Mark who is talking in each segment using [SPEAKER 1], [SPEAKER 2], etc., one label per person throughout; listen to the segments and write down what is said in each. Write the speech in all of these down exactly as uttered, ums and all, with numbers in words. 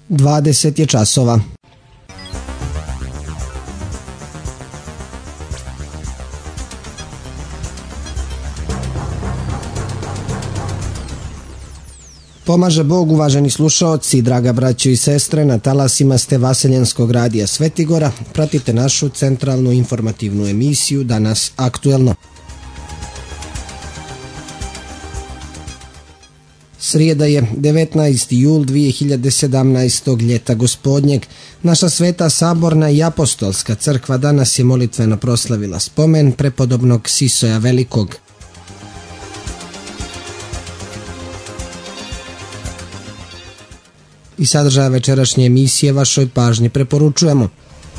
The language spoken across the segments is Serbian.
[SPEAKER 1] dvadeset je časova. Pomaže Bog, uvaženi slušaoci, draga braćo i sestre, na talasima ste Vaseljenskog radija Svetigora. Pratite našu centralnu informativnu emisiju Danas aktuelno. Srijeda je devetnaesti jul dvije hiljade sedamnaestog ljeta gospodnjeg. Naša sveta saborna i apostolska crkva danas je molitveno proslavila spomen prepodobnog Sisoja Velikog. I sadržaja večerašnje emisije vašoj pažnji preporučujemo.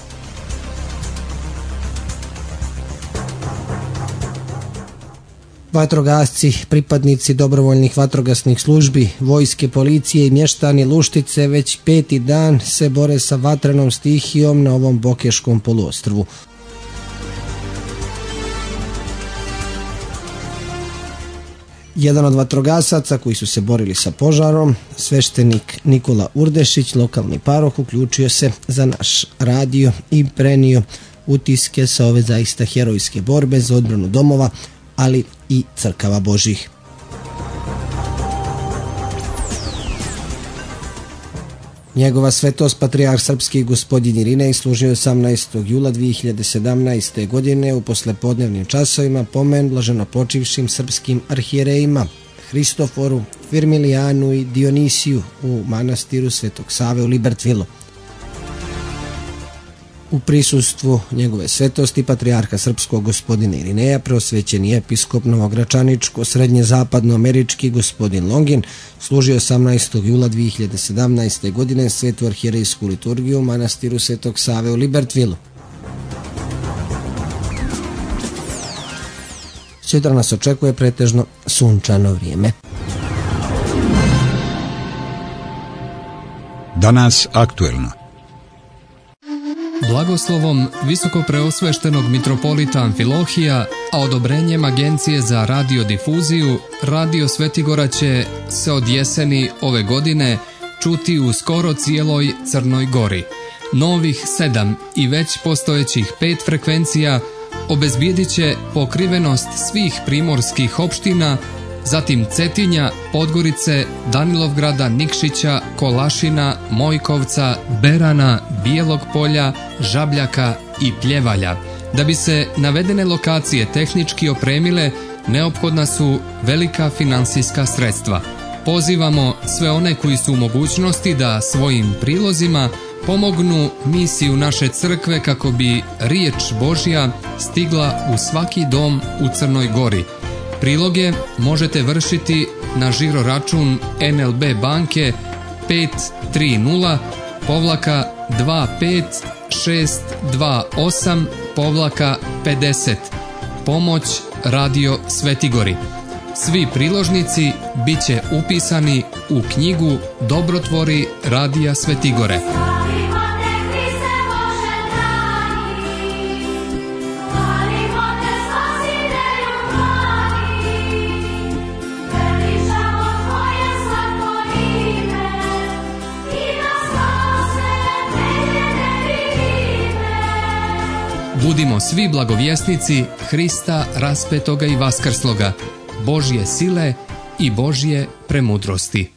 [SPEAKER 1] Vatrogasci, pripadnici dobrovoljnih vatrogasnih službi, vojske, policije i mještani Luštice već peti dan se bore sa vatrenom stihijom na ovom Bokeškom poluostrvu. Jedan od vatrogasaca koji su se borili sa požarom, sveštenik Nikola Urdešić, lokalni paroh, uključio se za naš radio i prenio utiske sa ove zaista herojske borbe za odbranu domova, ali i crkava Božih. Njegova svetost patrijarh srpski gospodin Irinej služio osamnaestog jula dvije hiljade sedamnaeste. godine u poslepodnevnim časovima pomen blaženopočivšim srpskim arhijerejima Hristoforu, Firmilijanu i Dionisiju u manastiru Svetog Save u Libertvilu. U prisustvu njegove svetosti patrijarha srpskog gospodina Irineja, preosvećeni episkop novogračaničko-srednje-zapadnoamerički gospodin Longin služio osamnaestog jula dvije hiljade sedamnaeste. godine svetu arhijerejsku liturgiju u manastiru Svetog Save u Libertvilu. Sutra nas očekuje pretežno sunčano vrijeme.
[SPEAKER 2] Danas aktuelno.
[SPEAKER 3] Blagoslovom visokopreosveštenog mitropolita Amfilohija, a odobrenjem Agencije za radiodifuziju, Radio Svetigora će se od jeseni ove godine čuti u skoro cijeloj Crnoj Gori. Novih sedam i već postojećih pet frekvencija obezbijedit će pokrivenost svih primorskih opština, zatim Cetinja, Podgorice, Danilovgrada, Nikšića, Kolašina, Mojkovca, Berana, Bijelog Polja, Žabljaka i Pljevalja. Da bi se navedene lokacije tehnički opremile, neophodna su velika finansijska sredstva. Pozivamo sve one koji su u mogućnosti da svojim prilozima pomognu misiju naše crkve kako bi riječ Božja stigla u svaki dom u Crnoj Gori. Priloge možete vršiti na žiro račun N L B banke pet tri nula povlaka dva pet šest dva osam povlaka pedeset. Pomoć Radio Svetigori. Svi priložnici bit će upisani u knjigu Dobrotvori Radija Svetigore. Budimo svi blagovjesnici Hrista raspetoga i vaskrsloga, Božje sile i Božje premudrosti.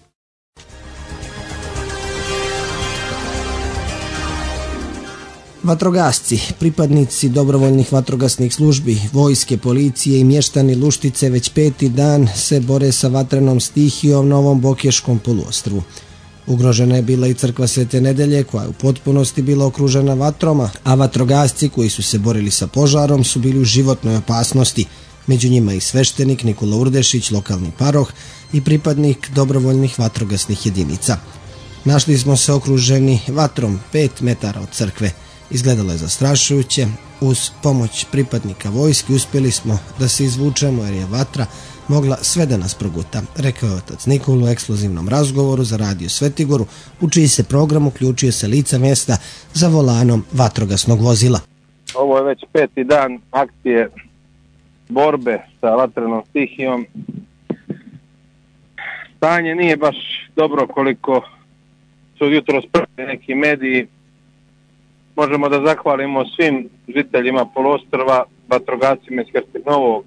[SPEAKER 1] Vatrogasci, pripadnici dobrovoljnih vatrogasnih službi, vojske, policije i mještani Luštice već peti dan se bore sa vatrenom stihijom na ovom Bokeškom poluostrvu. Ugrožena je bila i crkva Svete Nedelje, koja je u potpunosti bila okružena vatroma, a vatrogasci koji su se borili sa požarom su bili u životnoj opasnosti. Među njima i sveštenik Nikola Urdešić, lokalni paroh i pripadnik dobrovoljnih vatrogasnih jedinica. Našli smo se okruženi vatrom pet metara od crkve. Izgledalo je zastrašujuće. Uz pomoć pripadnika vojske uspjeli smo da se izvučemo jer je vatra mogla sve da nas proguta, rekao je otac Nikola u ekskluzivnom razgovoru za Radio Svetigoru, u čiji se program uključio se lica mjesta za volanom vatrogasnog vozila.
[SPEAKER 4] Ovo je već peti dan akcije borbe sa vatrenom stihijom. Stanje nije baš dobro koliko su jutro spremni neki mediji, možemo da zahvalimo svim žiteljima poluostrva, vatrogascima iz Herceg Novog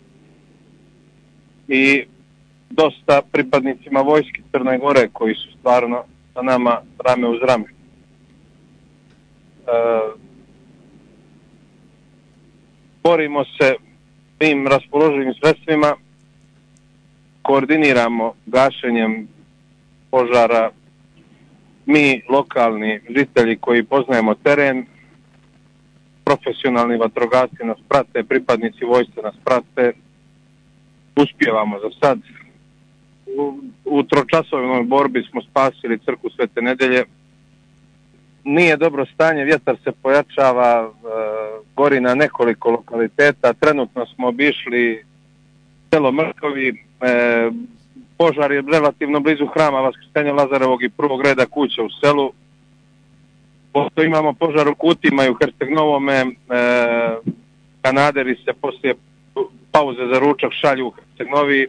[SPEAKER 4] i dosta pripadnicima vojske Crne Gore koji su stvarno sa nama rame uz rame. E, borimo se tim raspoloživim sredstvima, koordiniramo gašenjem požara mi lokalni žitelji koji poznajemo teren, profesionalni vatrogasci nas prate, pripadnici vojske nas prate, uspijevamo za sad. U, u tročasovnoj borbi smo spasili crkvu Svete Nedelje. Nije dobro stanje, vjetar se pojačava, e, gori na nekoliko lokaliteta. Trenutno smo obišli selo Mrkovi, e, požar je relativno blizu hrama Vaskrsenja Lazarevog i prvog reda kuća u selu. Posto imamo požar u Kutima i u Herceg Novome, e, kanaderi se poslije pauze za ručak šalju u Herceg Novi.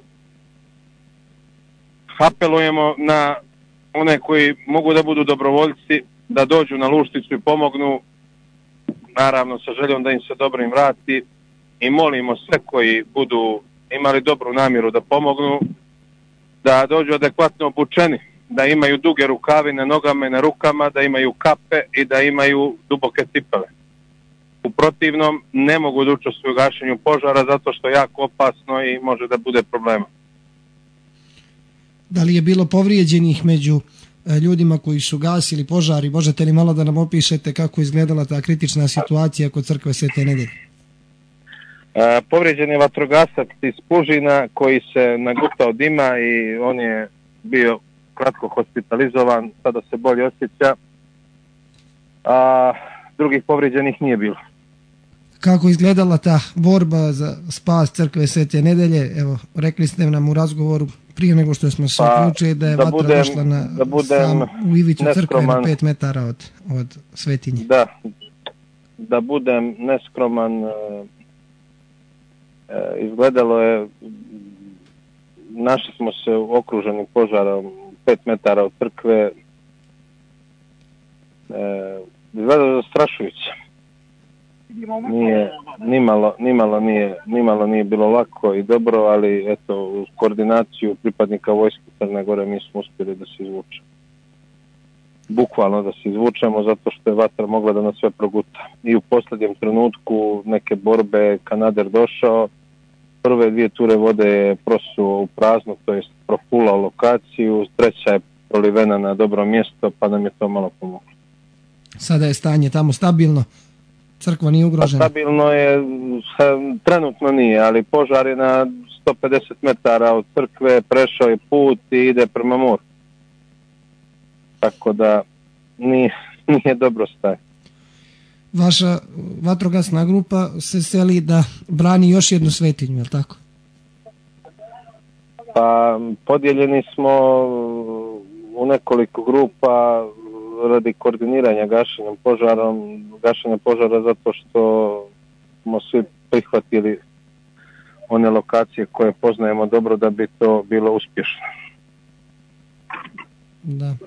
[SPEAKER 4] Apelujemo na one koji mogu da budu dobrovoljci, da dođu na Lušticu i pomognu, naravno sa željom da im se dobro im vrati, i molimo sve koji budu imali dobru namjeru da pomognu, da dođu adekvatno obučeni, da imaju duge rukave na nogama i na rukama, da imaju kape i da imaju duboke cipele. U protivnom ne mogu da učestvuju u gašenju požara zato što je jako opasno i može da bude problema.
[SPEAKER 1] Da li je bilo povrijeđenih među ljudima koji su gasili požari? Možete li malo da nam opišete kako izgledala ta kritična situacija kod crkve Svete Nedelje?
[SPEAKER 4] E, povrijeđen je vatrogasac iz Pužina koji se nagutao dima i on je bio kratko hospitalizovan, sada se bolje osjeća, a drugih povrijeđenih nije bilo.
[SPEAKER 1] Kako izgledala ta borba za spas crkve Svete Nedelje? Evo, rekli ste nam u razgovoru prije nego što smo se
[SPEAKER 4] pa,
[SPEAKER 1] uključili da je
[SPEAKER 4] da
[SPEAKER 1] vatra
[SPEAKER 4] budem,
[SPEAKER 1] došla na,
[SPEAKER 4] da budem
[SPEAKER 1] sam, u ivicu crkve na
[SPEAKER 4] neskroman,
[SPEAKER 1] pet metara od, od svetinje.
[SPEAKER 4] Da, da budem neskroman, e, e, izgledalo je, našli smo se okruženi požarom pet metara od crkve, e, izgledalo je zastrašujuće. Nije, nimalo, nimalo, nije, nimalo nije bilo lako i dobro, ali eto, uz koordinaciju pripadnika vojske Crne Gore mi smo uspjeli da se izvučemo. Bukvalno da se izvučemo zato što je vatra mogla da nas sve proguta. I u posljednjem trenutku neke borbe kanader došao, prve dvije ture vode je prosuo u prazno, to jest profulao lokaciju, treća je prolivena na dobro mjesto, pa nam je to malo pomoglo.
[SPEAKER 1] Sada je stanje tamo stabilno? Crkva nije ugrožena?
[SPEAKER 4] Pa stabilno je, trenutno nije, ali požar je na sto pedeset metara od crkve, prešao je put i ide prema moru. Tako da nije, nije dobro staje.
[SPEAKER 1] Vaša vatrogasna grupa se seli da brani još jednu svetinju, je li tako?
[SPEAKER 4] Pa podijeljeni smo u nekoliko grupa radi koordiniranja gašenjem požarom, gašenja požara zato što smo svi prihvatili one lokacije koje poznajemo dobro da bi to bilo uspješno.
[SPEAKER 1] Da.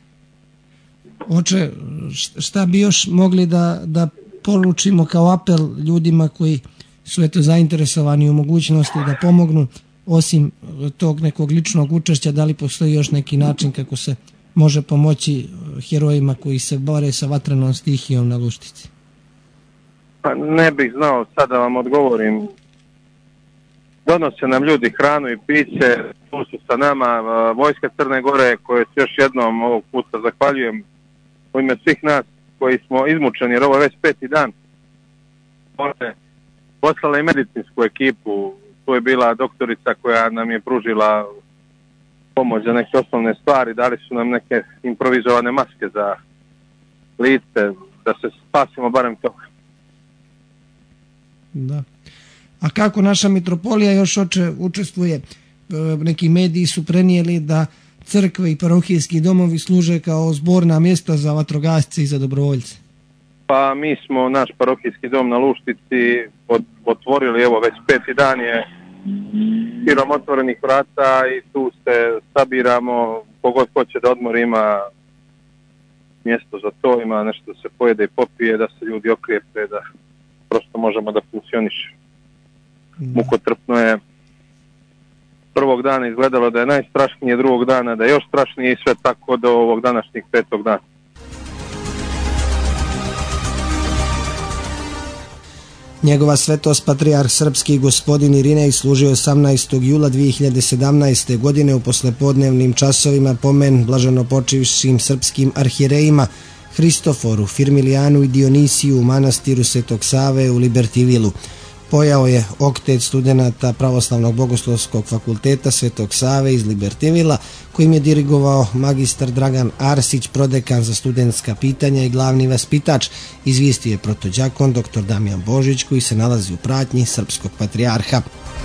[SPEAKER 1] Oče, šta bi još mogli da, da poručimo kao apel ljudima koji su eto zainteresovani u mogućnosti da pomognu, osim tog nekog ličnog učešća, da li postoji još neki način kako se može pomoći herojima koji se bore sa vatrenom stihijom na Luštici?
[SPEAKER 4] Pa ne bih znao sad da vam odgovorim. Donose nam ljudi hranu i piće, tu su sa nama vojska Crne Gore koje se još jednom ovog puta zahvaljujem u ime svih nas koji smo izmučeni, jer ovo je već peti dan. One poslala i medicinsku ekipu, tu je bila doktorica koja nam je pružila pomoć za neke osnovne stvari, dali su nam neke improvizovane maske za lice, da se spasimo barem toga.
[SPEAKER 1] Da. A kako naša mitropolija još oče učestvuje? Neki mediji su prenijeli da crkve i parohijski domovi služe kao zborna mjesta za vatrogasce i za dobrovoljce.
[SPEAKER 4] Pa mi smo naš parohijski dom na Luštici otvorili, evo već peti dan je širom otvorenih vrata i tu se sabiramo, kogod hoće da odmor ima mjesto za to, ima nešto da se pojede i popije, da se ljudi okrijepe, da prosto možemo da funkcioniše. Mukotrpno je. Prvog dana izgledalo da je najstrašnije, drugog dana da je još strašnije i sve tako do ovog današnjeg petog dana.
[SPEAKER 1] Njegova svetost patrijarh srpski gospodin Irinej služio osamnaestog jula dvije hiljade sedamnaeste. godine u poslepodnevnim časovima pomen blaženopočivšim srpskim arhierejima Hristoforu, Firmilijanu i Dionisiju u manastiru Svetog Save u Libertivilu. Pojao je oktet studenata Pravoslavnog bogoslovskog fakulteta Svetog Save iz Libertivila, kojim je dirigovao magistar Dragan Arsić, prodekan za studentska pitanja i glavni vaspitač, izvijestio je protođakon dr Damjan Božić, koji se nalazi u pratnji srpskog patrijarha.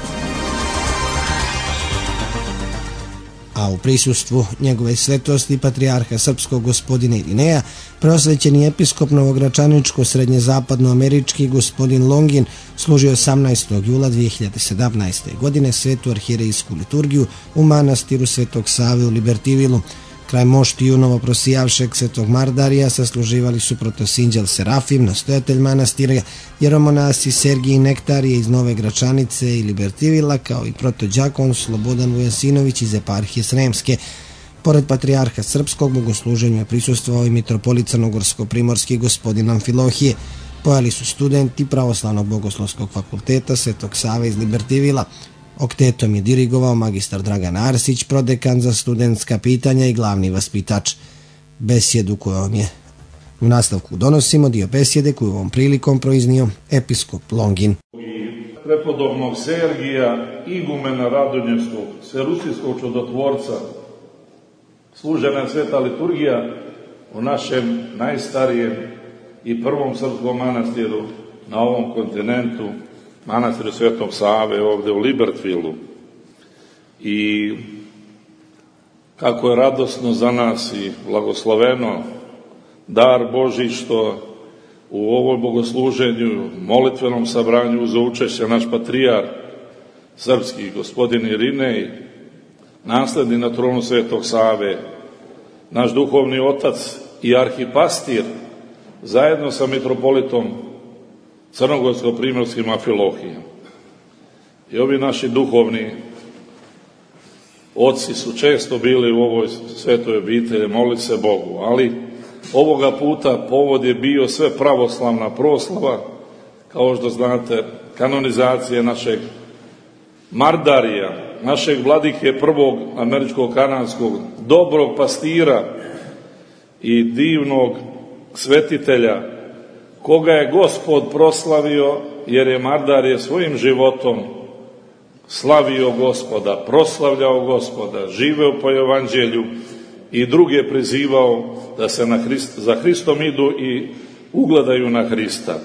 [SPEAKER 1] A u prisustvu njegove svetosti patrijarha srpskog gospodina Irineja, preosvećeni episkop novogračaničko-srednjezapadnoamerički gospodin Longin služio osamnaestog jula dvije hiljade sedamnaeste. godine svetu arhierejsku liturgiju u manastiru Svetog Save u Libertivilu. Kraj moštiju novoprosijavšeg Svetog Mardarija sasluživali su protosinđel Serafim, nastojatelj manastira, jeromonasi Sergij Nektarije iz Nove Gračanice i Libertivila, kao i protođakon Slobodan Vujasinović iz eparhije Sremske. Pored patrijarha srpskog, bogosluženju je prisustvovao i mitropolit crnogorsko-primorski gospodin Amfilohije. Pojali su studenti Pravoslavnog bogoslovskog fakulteta Svetog Save iz Libertivila. Oktetom je dirigovao magistar Dragan Arsić, prodekan za studentska pitanja i glavni vaspitač. Besjedu kojom je u nastavku donosimo dio besjede koju ovom prilikom proiznio episkop Longin.
[SPEAKER 2] Prepodobnog Sergija, igumena Radonjevskog, Sverusijskog čudotvorca, služena sveta liturgija u našem najstarijem i prvom srpskom manastiru na ovom kontinentu, manastiru Svetog Save ovdje u Libertvilu. I kako je radosno za nas i blagosloveno dar Božji što u ovom bogosluženju, molitvenom sabranju za učešće naš patrijarh srpski gospodin Irinej, nasledni na tronu Svetog Save, naš duhovni otac i arhipastir, zajedno sa mitropolitom crnogorsko-primorskim Amfilohijom. I ovi naši duhovni oci su često bili u ovoj svetoj obitelji, molili se Bogu, ali ovoga puta povod je bio sve pravoslavna proslava, kao što znate, kanonizacije našeg Mardarija, našeg vladike prvog američkog kanadskog dobrog pastira i divnog svetitelja, koga je Gospod proslavio, jer je Mardarije svojim životom slavio Gospoda, proslavljao Gospoda, živeo po evanđelju i druge prizivao da se na Hrist, za Hristom idu i ugledaju na Hrista.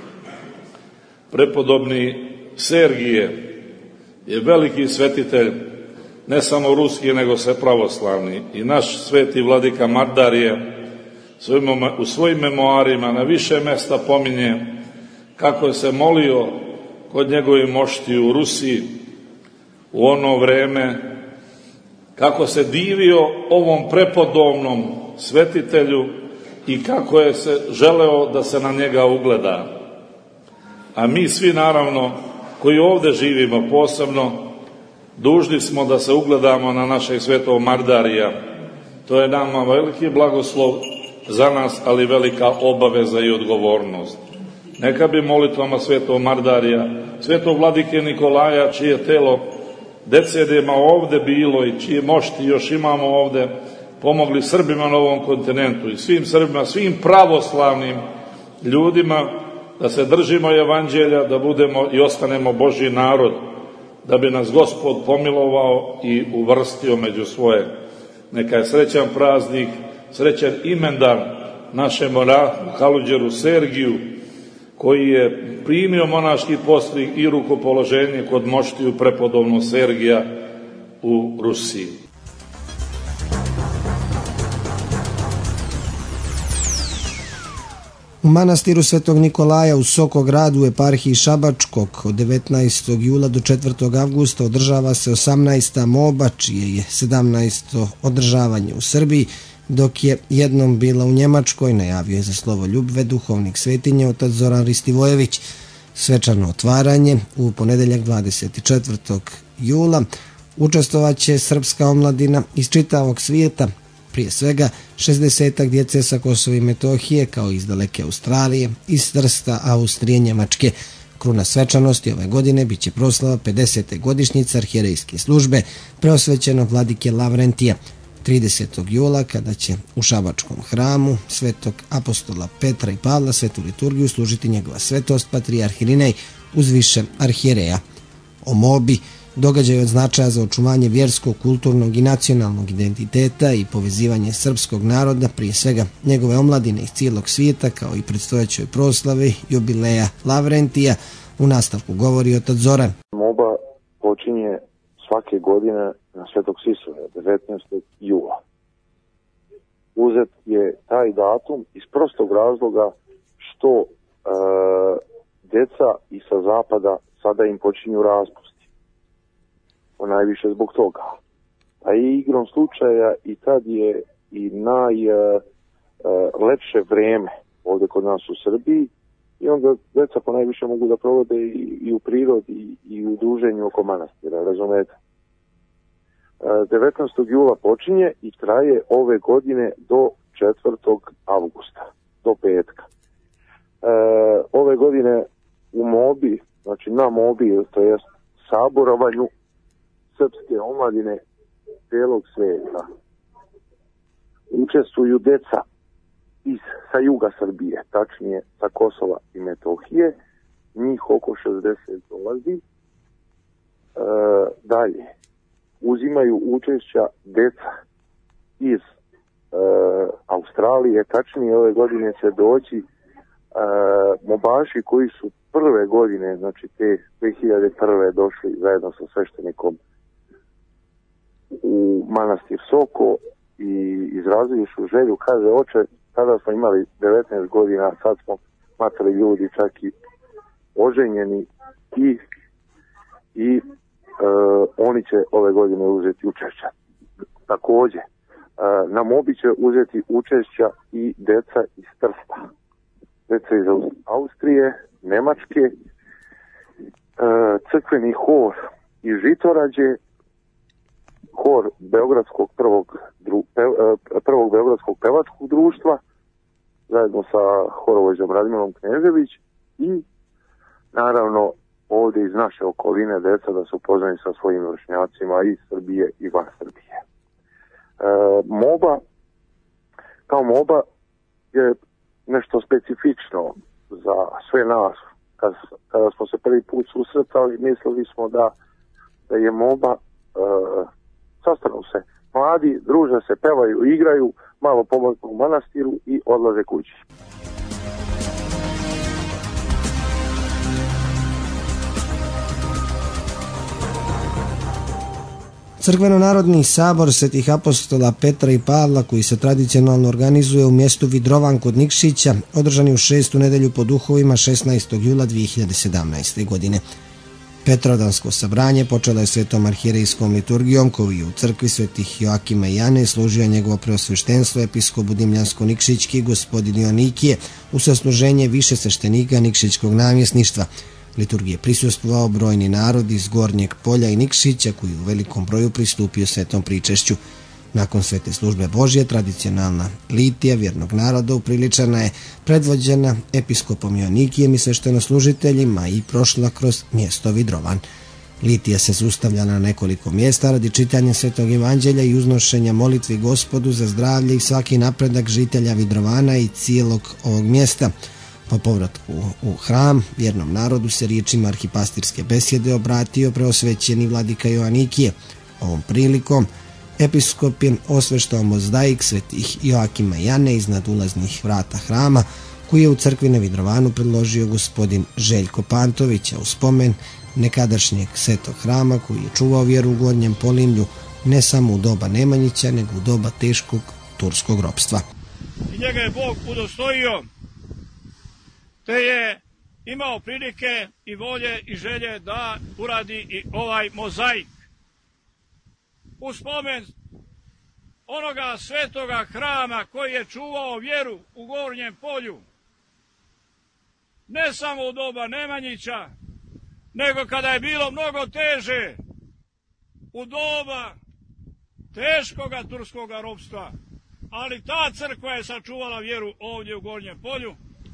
[SPEAKER 2] Prepodobni Sergije je veliki svetitelj, ne samo ruski, nego sve pravoslavni. I naš sveti vladika Mardarije u svojim memoarima na više mesta pominje kako je se molio kod njegove mošti u Rusiji u ono vreme, kako se divio ovom prepodobnom svetitelju i kako je se želeo da se na njega ugleda. A mi svi, naravno, koji ovdje živimo posebno, dužni smo da se ugledamo na našeg svetog Mardarija. To je nama veliki blagoslov za nas, ali velika obaveza i odgovornost. Neka bi molitvama svetog Mardarija, svetog vladike Nikolaja, čije telo decenijama ovdje bilo i čije mošti još imamo ovdje, pomogli Srbima na ovom kontinentu i svim Srbima, svim pravoslavnim ljudima, da se držimo evanđelja, da budemo i ostanemo Božji narod, da bi nas Gospod pomilovao i uvrstio među svoje. Neka je srećan praznik, srećan imendan našem monahu Kaluđeru Sergiju, koji je primio monaški postrig i rukopoloženje kod moštiju prepodobnog Sergija u Rusiji.
[SPEAKER 1] U manastiru Svetog Nikolaja u Sokogradu u eparhiji Šabačkog od devetnaestog jula do četvrtog avgusta održava se osamnaesta moba, čije je sedamnaesto održavanje u Srbiji. dok je jednom bila u Njemačkoj, najavio je za slovo ljubve duhovnik svetinje otac Zoran Ristivojević. Svečano otvaranje u ponedeljak dvadeset četvrtog jula učestvovat će srpska omladina iz čitavog svijeta, prije svega šezdesetak djece sa Kosova i Metohije, kao iz daleke Australije, iz Trsta, Austrije, Njemačke. Kruna svečanosti ove godine bit će proslava pedesete godišnjice arhijerejske službe preosvećenog vladike Lavrentija tridesetog jula, kada će u Šabačkom hramu Svetog apostola Petra i Pavla svetu liturgiju služiti njegova svetost patrijarh Irinej uz više arhijereja. O mobi, događaj od značaja za očuvanje vjerskog, kulturnog i nacionalnog identiteta i povezivanje srpskog naroda, prije svega njegove omladine iz cijelog svijeta, kao i predstojećoj proslavi jubileja Lavrentija, u nastavku govori otac Zoran.
[SPEAKER 5] Moba počinje svake godine na Svetog Sisora, devetnaestog jula. Uzet je taj datum iz prostog razloga što e, djeca i sa zapada sada im počinju raspusti. Najviše zbog toga. A i igrom slučaja i tad je i najlepše e, vreme ovdje kod nas u Srbiji, i onda djeca po najviše mogu da provode i, i u prirodi i, i u druženju oko manastira, razumete? devetnaestog jula počinje i traje ove godine do četvrtog avgusta, do petka. E, ove godine u Mobi, znači na Mobi, to jest saborovanju srpske omladine cijelog svijeta, učestvuju deca iz, sa juga Srbije, tačnije sa Kosova i Metohije, njih oko šezdeset dolazi. E, dalje, uzimaju učešća deca iz e, Australije, tačnije ove godine će doći e, mobaši koji su prve godine, znači te dve hiljade prve došli zajedno sa sveštenikom u manastir Soko i izrazili su želju, kaže oče, tada smo imali devetnaest godina, sad smo matali ljudi čak i oženjeni i i Uh, oni će ove godine uzeti učešća. Također, uh, na Mobi će uzeti učešća i deca iz Trsta. Deca iz Austrije, Nemačke, uh, crkveni hor iz Žitorađe, hor Beogradskog prvog, dru, pe, uh, prvog Beogradskog pevačkog društva, zajedno sa horovođom Radmilom Knežević i naravno ovdje iz naše okoline deca da se upoznaju sa svojim vršnjacima iz Srbije i van Srbije. E, Moba, kao Moba je nešto specifično za sve nas. Kad, kada smo se prvi put susretali, mislili smo da, da je Moba, e, sastanu se mladi, druže se, pevaju, igraju, malo pomognu u manastiru i odlaze kući.
[SPEAKER 1] Crkveno-narodni sabor svetih apostola Petra i Pavla, koji se tradicionalno organizuje u mjestu Vidrovan kod Nikšića, održan je u šestu nedelju po duhovima šesnaestog jula dvije hiljade sedamnaeste. godine. Petrodansko sabranje počelo je svetom arhijerejskom liturgijom, koju je u crkvi svetih Joakima i Jane služio njegovo preosveštenstvo episkop Budimljansko-Nikšićki gospodin Joanikije u sasluženje više sveštenika Nikšićkog namjesništva. Liturgije prisustvovao brojni narod iz Gornjeg Polja i Nikšića, koji u velikom broju pristupio svetom pričešću. Nakon svete službe Božje, tradicionalna litija vjernog naroda upriličana je, predvođena episkopom Joanikijem i sveštenoslužiteljima, i prošla kroz mjesto Vidrovan. Litija se zustavlja na nekoliko mjesta radi čitanja svetog evanđelja i uznošenja molitvi Gospodu za zdravlje i svaki napredak žitelja Vidrovana i cijelog ovog mjesta. Po povratku u hram, vjernom narodu se riječima arhipastirske besjede obratio preosvećeni vladika Joanikije. Ovom prilikom episkop je osveštao mozaik svetih Joakima i Jane iznad ulaznih vrata hrama, koji je u crkvi na Vidrovanu predložio gospodin Željko Pantović, a u spomen nekadašnjeg svetog hrama koji je čuvao vjeru u Gornjem Polimlju ne samo u doba Nemanjića, nego u doba teškog turskog ropstva.
[SPEAKER 6] I njega je Bog udostojio, te je imao prilike i volje i želje da uradi i ovaj mozaik. U spomen onoga svetoga hrama koji je čuvao vjeru u Gornjem Polju. Ne samo u doba Nemanjića, nego kada je bilo mnogo teže, u doba teškoga turskoga ropstva. Ali ta crkva je sačuvala vjeru ovdje u Gornjem Polju.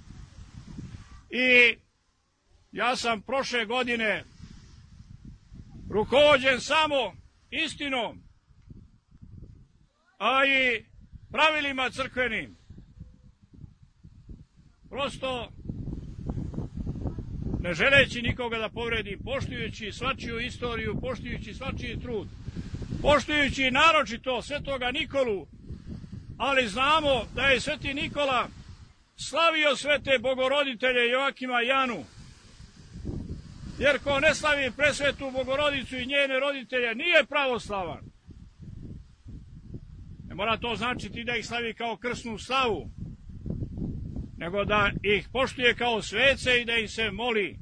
[SPEAKER 6] I ja sam prošle godine rukovođen samo istinom, a i pravilima crkvenim. Prosto ne želeći nikoga da povredim, poštujući svačiju istoriju, poštujući svačiji trud, poštujući naročito svetoga Nikolu, ali znamo da je sveti Nikola slavio svete bogoroditelje Joakima i Janu, jer ko ne slavi presvetu Bogorodicu i njene roditelje nije pravoslavan. Ne mora to značiti da ih slavi kao krsnu slavu, nego da ih poštuje kao svece i da ih se moli.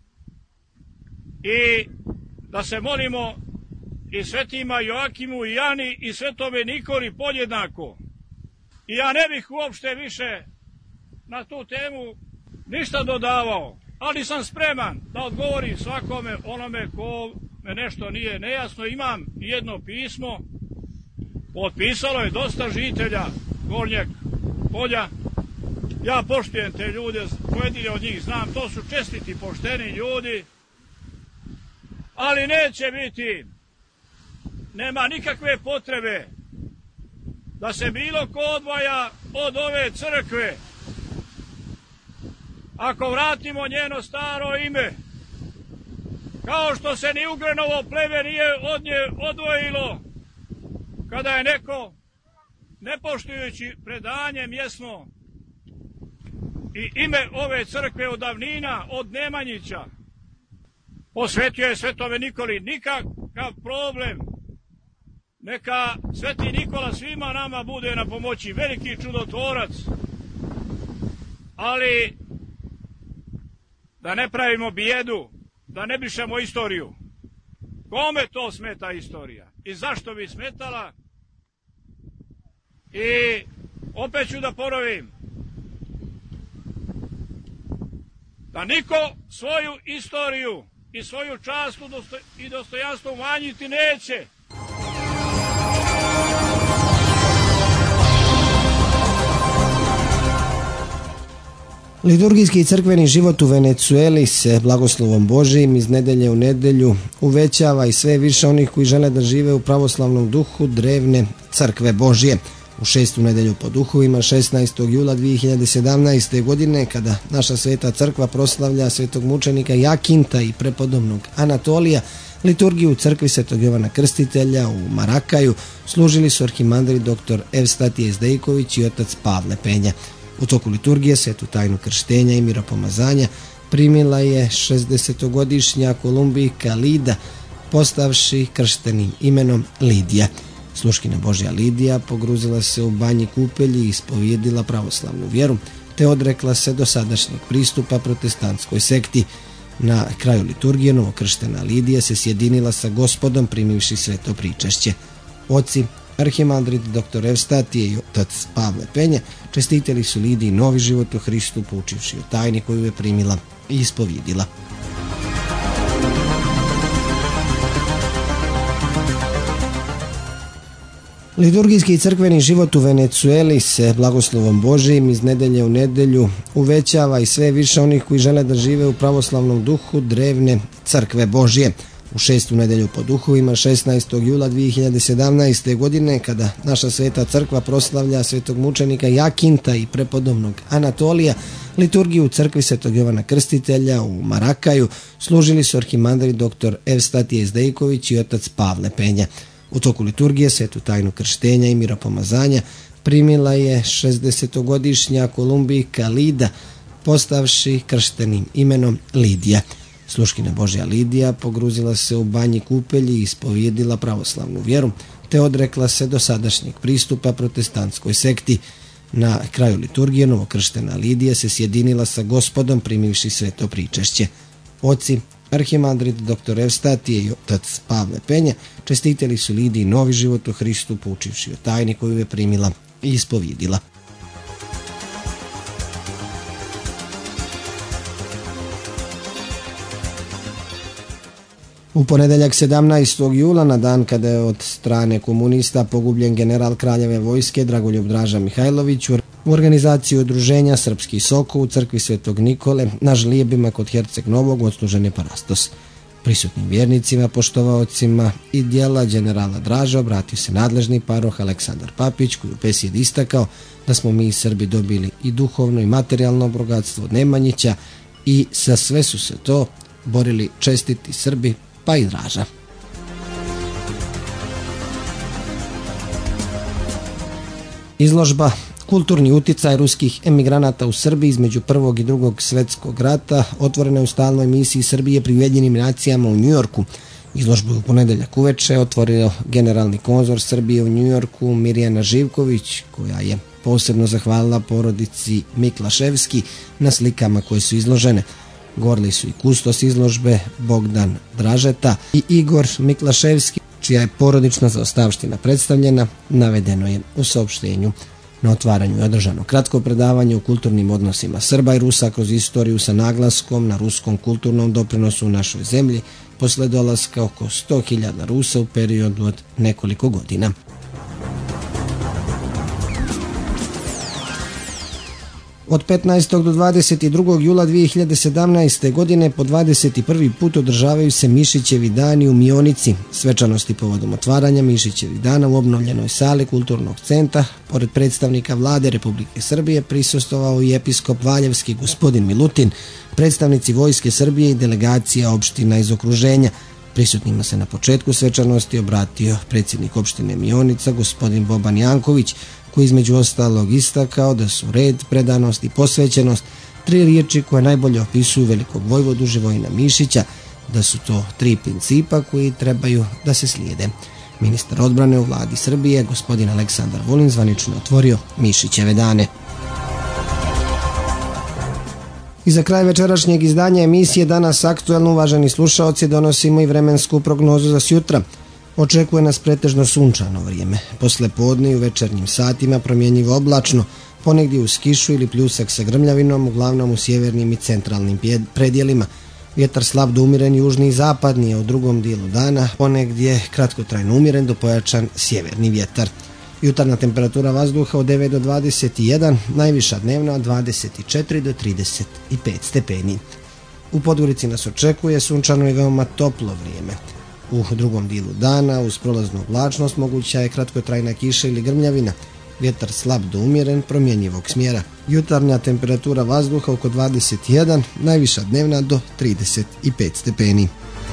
[SPEAKER 6] I da se molimo i svetima Joakimu i Jani i svetome Nikoli podjednako. I ja ne bih uopšte više na tu temu ništa dodavao, ali sam spreman da odgovorim svakome onome ko me nešto nije nejasno. Imam jedno pismo, potpisalo je dosta žitelja Gornjeg Polja. Ja poštujem te ljude, pojedine od njih znam, to su čestiti, pošteni ljudi, ali neće biti, nema nikakve potrebe da se bilo ko odvaja od ove crkve. Ako vratimo njeno staro ime, kao što se ni Ugrenovo pleme nije od nje odvojilo, kada je neko, ne poštujući predanje mjesno i ime ove crkve od davnina, od Nemanjića, posvetio je svetome Nikoli, nikakav problem. Neka sveti Nikola svima nama bude na pomoći, veliki čudotvorac, ali da ne pravimo bijedu, da ne brišemo istoriju. Kome to smeta istorija? I zašto bi smetala? I opet ću da ponovim, da niko svoju istoriju i svoju čast i dostojanstvo umanjiti neće.
[SPEAKER 1] Liturgijski i crkveni život u Venecueli se blagoslovom Božijim iz nedelje u nedelju uvećava i sve više onih koji žele da žive u pravoslavnom duhu drevne crkve Božije. U šestu nedelju po duhovima šesnaestog jula dvije hiljade sedamnaeste. godine, kada naša sveta crkva proslavlja svetog mučenika Jakinta i prepodobnog Anatolija, liturgiju u crkvi svetog Jovana Krstitelja u Marakaju služili su arhimandrit doktor Evstatije Zdejković i otac Pavle Penja. U toku liturgije svetu tajnu krštenja i miropomazanja primila je šezdesetogodišnja Kolumbijka Lida, postavši krštenim imenom Lidija. Sluškina Božja Lidija pogruzila se u banji kupelji i ispovijedila pravoslavnu vjeru, te odrekla se dosadašnjeg pristupa protestantskoj sekti. Na kraju liturgije novokrštena Lidija se sjedinila sa Gospodom primivši sveto pričešće. Oci arhimandrit doktor Evstatije i otac Pavle Penja čestitali su Lidiji novi život u Hristu, poučivši o tajni koju je primila i ispovijedila. Liturgijski i crkveni život u Venecueli se blagoslovom Božijim iz nedelje u nedelju uvećava i sve više onih koji žele da žive u pravoslavnom duhu drevne crkve Božije. U šestu nedelju po duhovima šesnaestog jula dvije hiljade sedamnaeste. godine, kada naša sveta crkva proslavlja svetog mučenika Jakinta i prepodobnog Anatolija, liturgiju u crkvi svetog Jovana Krstitelja u Marakaju služili su arhimandrit doktor Evstatije Zdejković i otac Pavle Penja. U toku liturgije svetu tajnu krštenja i miropomazanja primila je šezdesetogodišnja Kolumbijka Lida, postavši krštenim imenom Lidija. Sluškina Božja Lidija pogruzila se u banji kupelji i ispovijedila pravoslavnu vjeru, te odrekla se dosadašnjeg pristupa protestantskoj sekti. Na kraju liturgije novokrštena Lidija se sjedinila sa Gospodom primivši sveto pričešće. Oci Arhimandrit doktor Evstatije i otac Pavle Penja čestitali su Lidiji novi život u Hristu, poučivši o tajni koju je primila i ispovijedila. U ponedeljak sedamnaestog jula, na dan kada je od strane komunista pogubljen general Kraljeve vojske Dragoljub Draža Mihajlović, u organizaciji udruženja Srpski Soko u crkvi Svetog Nikole na Žlijebima kod Herceg Novog odslužen je parastos. Prisutnim vjernicima, poštovaocima i dijela generala Draža obratio se nadležni paroh Aleksandar Papić, koji u besjedi istakao da smo mi Srbi dobili i duhovno i materijalno bogatstvo od Nemanjića i sa sve su se to borili čestiti Srbi, pa i Draža. Izložba Kulturni uticaj ruskih emigranata u Srbiji između prvog i drugog svjetskog rata otvorena je u stalnoj misiji Srbije pri Ujedinjenim nacijama u Njujorku. Izložbu je u ponedeljak uveče otvorio generalni konzul Srbije u Njujorku Mirjana Živković, koja je posebno zahvalila porodici Miklaševski na slikama koje su izložene. Govorili su i kustos izložbe Bogdan Dražeta i Igor Miklaševski, čija je porodična zaostavština predstavljena, navedeno je u saopštenju. Na otvaranju je održano kratko predavanje o kulturnim odnosima Srba i Rusa kroz istoriju sa naglaskom na ruskom kulturnom doprinosu u našoj zemlji posle dolaska oko sto hiljada Rusa u periodu od nekoliko godina. Od petnaestog do dvadeset drugog jula dvije hiljade sedamnaeste. godine po dvadeset prvi put održavaju se Mišićevi dani u Mionici. Svečanosti povodom otvaranja Mišićevih dana u obnovljenoj sali Kulturnog centra, pored predstavnika Vlade Republike Srbije, prisustvovao i episkop Valjevski gospodin Milutin, predstavnici Vojske Srbije i delegacija opština iz okruženja. Prisutnima se na početku svečanosti obratio predsjednik opštine Mionica gospodin Boban Janković, koji između ostalog istakao da su red, predanost i posvećenost tri riječi koje najbolje opisuju velikog vojvodu Živojina Mišića, da su to tri principa koji trebaju da se slijede. Ministar odbrane u Vladi Srbije, gospodin Aleksandar Vulin, zvanično otvorio Mišićeve dane. I za kraj večerašnjeg izdanja emisije Danas aktuelno, uvaženi slušaoci, donosimo i vremensku prognozu za sjutra. Očekuje nas pretežno sunčano vrijeme. Posle podne i u večernjim satima promjenjivo oblačno, ponegdje uz kišu ili pljusak sa grmljavinom, uglavnom u sjevernim i centralnim predjelima. Vjetar slab do umjeren južni i zapadni, a u drugom dijelu dana ponegdje kratkotrajno umjeren do pojačan sjeverni vjetar. Jutarnja temperatura vazduha od devet do dvadeset jedan, najviša dnevna od dvadeset četiri do trideset pet stepeni. U Podgorici nas očekuje sunčano i veoma toplo vrijeme. U drugom dijelu dana uz prolaznu oblačnost moguća je kratkotrajna kiša ili grmljavina. Vjetar slab do umjeren, promjenjivog smjera. Jutarnja temperatura vazduha oko dvadeset jedan, najviša dnevna do trideset pet stepeni.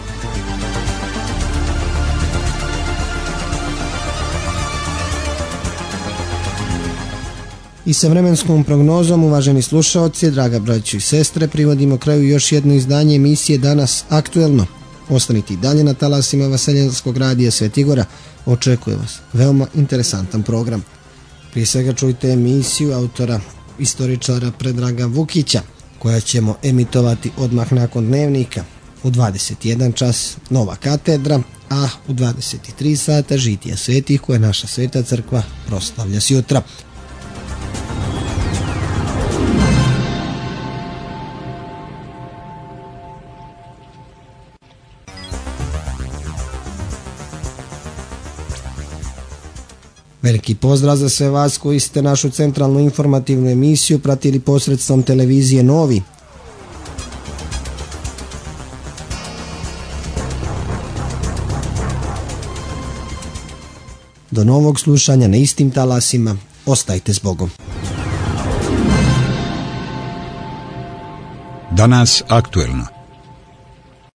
[SPEAKER 1] I sa vremenskom prognozom, uvaženi slušaoci, draga braćo i sestre, privodimo kraju još jedno izdanje emisije Danas aktuelno. Ostanite i dalje na talasima Vaseljenskog radija Svetigora, očekuje vas veoma interesantan program. Prije svega čujte emisiju autora istoričara Predraga Vukića, koja ćemo emitovati odmah nakon dnevnika. U dvadeset jedan čas Nova katedra, a u dvadeset tri sata Žitija svetih, koje naša sveta crkva proslavlja sjutra. Veliki pozdrav za sve vas koji ste našu centralnu informativnu emisiju pratili posredstvom televizije Novi. Do novog slušanja na istim talasima, ostajte s Bogom.
[SPEAKER 7] Danas aktuelno.